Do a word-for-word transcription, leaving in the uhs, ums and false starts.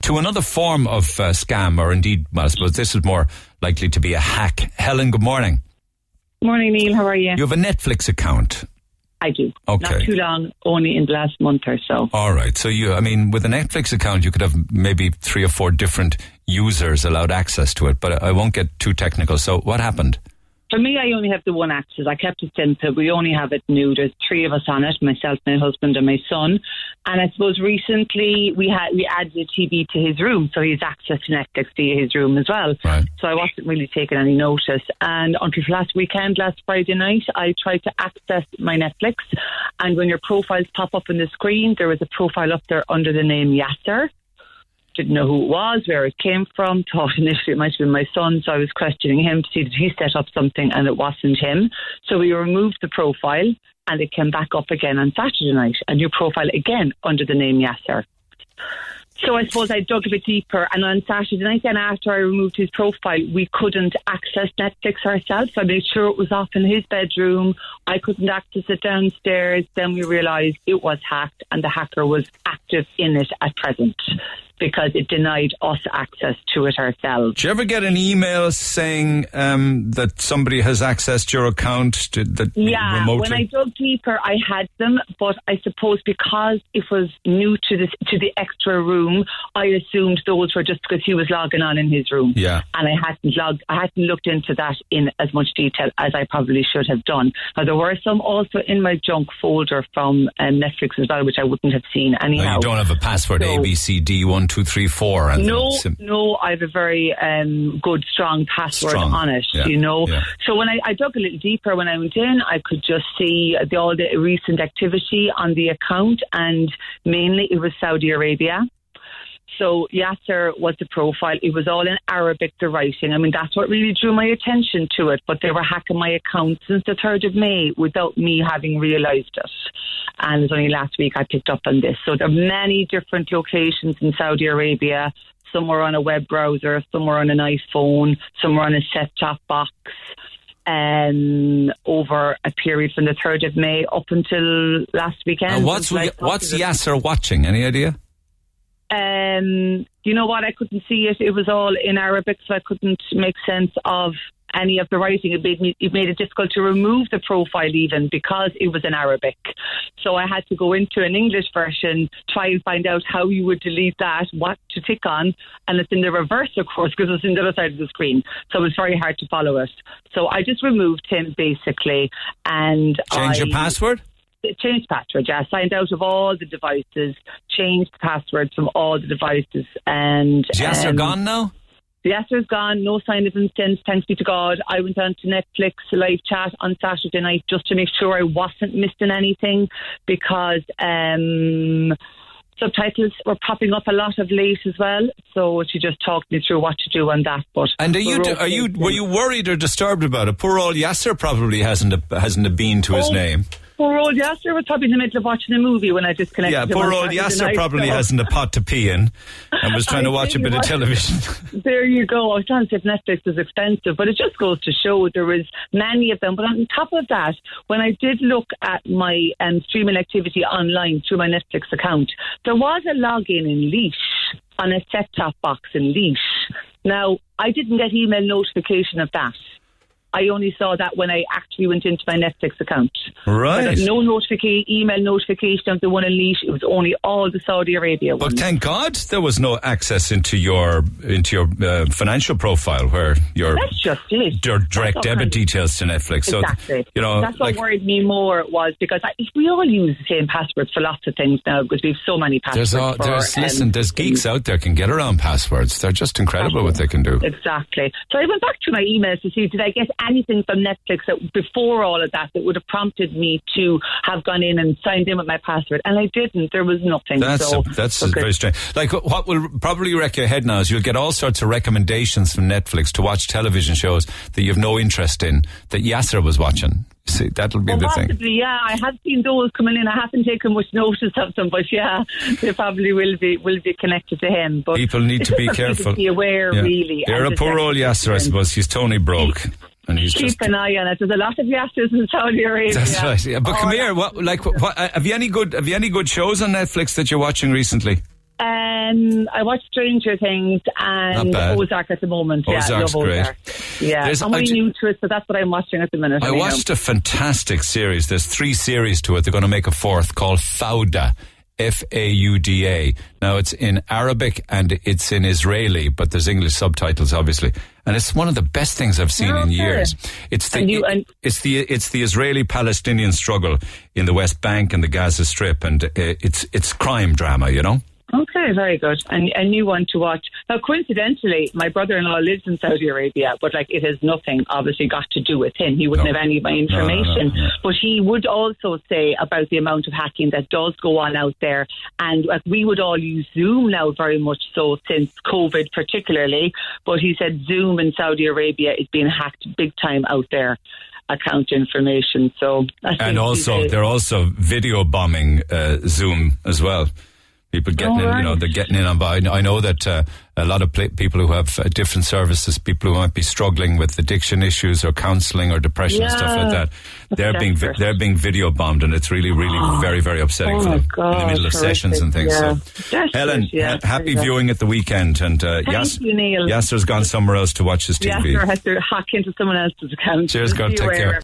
to another form of uh, scam, or indeed, well, I suppose this is more likely to be a hack. Helen, good morning. Morning, Neil. How are you? You have a Netflix account. I do. Okay. Not too long, only in the last month or so. All right. So you, I mean, with a Netflix account, you could have maybe three or four different users allowed access to it, but I won't get too technical. So what happened? For me, I only have the one access. I kept it simple. We only have it new. There's three of us on it, myself, my husband and my son. And I suppose recently we had we added a T V to his room, so he's access to Netflix via his room as well. Right. So I wasn't really taking any notice. And until last weekend, last Friday night, I tried to access my Netflix. And when your profiles pop up on the screen, there was a profile up there under the name Yasser. Didn't know who it was, where it came from, thought initially it might have been my son, so I was questioning him to see did he set up something, and it wasn't him. So we removed the profile and it came back up again on Saturday night, a new profile again under the name Yasser. So I suppose I dug a bit deeper, and on Saturday night then, after I removed his profile, we couldn't access Netflix ourselves. I made sure it was off in his bedroom. I couldn't access it downstairs. Then we realised it was hacked and the hacker was active in it at present, because it denied us access to it ourselves. Do you ever get an email saying um, that somebody has accessed your account to, that yeah, remotely? When I dug deeper, I had them, but I suppose because it was new to this to the extra room, I assumed those were just because he was logging on in his room. Yeah. And I hadn't logged, I hadn't looked into that in as much detail as I probably should have done. Now, there were some also in my junk folder from um, Netflix as well, which I wouldn't have seen anyhow. No, you don't have a password, so, A B C D one two three four. And no, sim- no, I have a very um, good, strong password strong. on it, yeah. you know. Yeah. So when I, I dug a little deeper, when I went in, I could just see the, all the recent activity on the account, and mainly it was Saudi Arabia. So Yasser was the profile. It was all in Arabic, the writing. I mean, that's what really drew my attention to it. But they were hacking my account since the third of May without me having realised it. And it was only last week I picked up on this. So there are many different locations in Saudi Arabia. Some were on a web browser, some were on an iPhone, some were on a set-top box. Um, over a period from the third of May up until last weekend. And what's, we, what's Yasser watching? Any idea? Um, you know what? I couldn't see it. It was all in Arabic, so I couldn't make sense of any of the writing. It made me, it made it difficult to remove the profile even because it was in Arabic. So I had to go into an English version, try and find out how you would delete that, what to tick on, and it's in the reverse, of course, because it's in the other side of the screen. So it was very hard to follow it. So I just removed him basically, and change I, your password. Changed password, yeah. Signed out of all the devices, changed passwords from all the devices, and is Yasser um, gone now? The Yasser's gone, no sign of him since, thanks be to God. I went on to Netflix live chat on Saturday night just to make sure I wasn't missing anything, because um, subtitles were popping up a lot of late as well. So she just talked me through what to do on that. But and are you are you were you worried or disturbed about it? Poor old Yasser probably hasn't a, hasn't a bean to his oh. name. Poor old Yasser was probably in the middle of watching a movie when I disconnected yeah, him. Yeah, poor old Yasser night, probably so. hasn't a pot to pee in and was trying to watch a bit of television. There you go. I was trying to say if Netflix is expensive, but it just goes to show there was many of them. But on top of that, when I did look at my um, streaming activity online through my Netflix account, there was a login in Leash on a set-top box in Leash. Now, I didn't get email notification of that. I only saw that when I actually went into my Netflix account. Right. No notification, email notification of the one in Leash. It was only all the Saudi Arabia ones. But thank God there was no access into your into your uh, financial profile where your That's just it. your direct That's debit kind of, details to Netflix. Exactly. So, you know, that's what like, worried me more was because I, we all use the same passwords for lots of things now because we have so many passwords. There's, all, for, there's um, listen, there's geeks out there can get around passwords. They're just incredible what they can do. Exactly. So I went back to my emails to see did I get anything from Netflix that before all of that that would have prompted me to have gone in and signed in with my password, and I didn't. There was nothing. That's so, a, that's okay. very strange. Like what will probably wreck your head now is you'll get all sorts of recommendations from Netflix to watch television shows that you have no interest in that Yasser was watching. See, that'll be well, the possibly, thing. Yeah, I have seen those coming in. I haven't taken much notice of them, but yeah, they probably will be will be connected to him. But people need to be careful. To be aware, yeah. really. You're a poor old Yasser, I suppose. He's Tony broke. And he's Keep just, an eye on it. There's a lot of Yassers in Saudi Arabia. That's right. Yeah. But oh, come here. What, like, what, have you any good? Have you any good shows on Netflix that you're watching recently? Um, I watch Stranger Things and Ozark at the moment. Ozark's yeah, I love great. Ozark. Yeah, There's, I'm really new to it, so that's what I'm watching at the minute. I watched a fantastic series. There's three series to it. They're going to make a fourth called Fauda. F A U D A. Now, it's in Arabic and it's in Israeli, but there's English subtitles, obviously. And it's one of the best things I've seen okay. in years. It's the, you, and it's the, it's the Israeli-Palestinian struggle in the West Bank and the Gaza Strip, and uh, it's, it's crime drama, you know? Okay, very good. And a new one to watch. Now, coincidentally, my brother-in-law lives in Saudi Arabia, but like it has nothing, obviously, got to do with him. He wouldn't no. have any of my information. No, no, no, no. But he would also say about the amount of hacking that does go on out there. And like, we would all use Zoom now very much so since COVID particularly. But he said Zoom in Saudi Arabia is being hacked big time out there. Account information. So and also, they're also video bombing uh, Zoom as well. People getting oh, in, you know, they're getting in on. But I know that uh, a lot of pl- people who have uh, different services, people who might be struggling with addiction issues or counselling or depression yeah. and stuff like that, they're being vi- they're being video bombed, and it's really, really oh. very, very upsetting oh for them God, in the middle of horrific. sessions and things. Yeah. So, Helen, yeah, ha- happy viewing at the weekend, and uh, Thank Yas- you, Neil. Yasser's gone somewhere else to watch his T V. Yasser has to hack into someone else's account. Cheers, God, take care.